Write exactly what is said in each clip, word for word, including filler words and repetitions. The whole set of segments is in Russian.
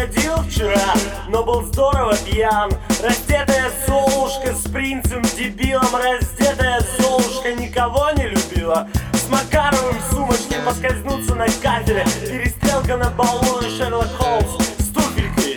ходил вчера, но был здорово пьян. Раздетая Золушка с принцем-дебилом, раздетая Золушка никого не любила. С Макаровым в сумочке поскользнуться на кафеле, перестрелка на балу и Шерлок Холмс с туфелькой.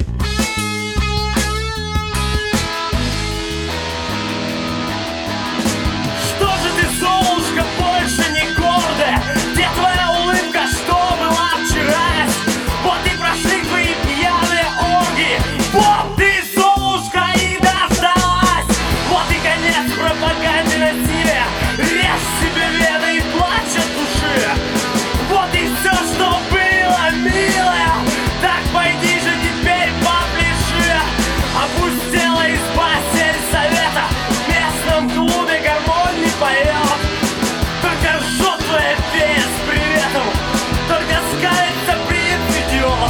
Что же ты, Золушка, больше не гордая? Где твоя улыбка, что была вчера? Вот и прошли твои пьяные оргии. Вот ты, Золушка, и дождалась. Вот и конец пропаганде насилия. Режь себе вены и плачь от души. Вот и все, что было, милая. Так пойди же теперь попляши. Опустела изба сельсовета, в местном клубе гармонь не поет. Только ржет твоя фея с приветом, только скалится принц-идиот.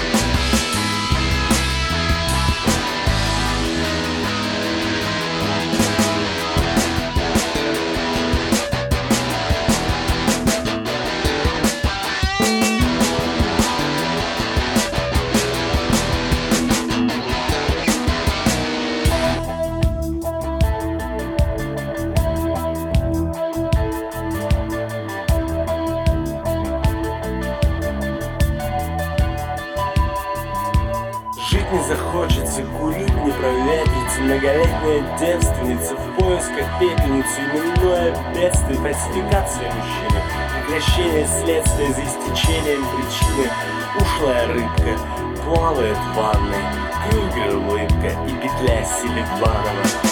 Жить не захочется, курить не проветрится. Многолетняя девственница в поисках пепельницы. Именное бедствие, фальсификация мужчины, прекращение следствия за истечением причины. Ушлая рыбка плавает в ванной, Крюгер улыбка и петля Селиванова.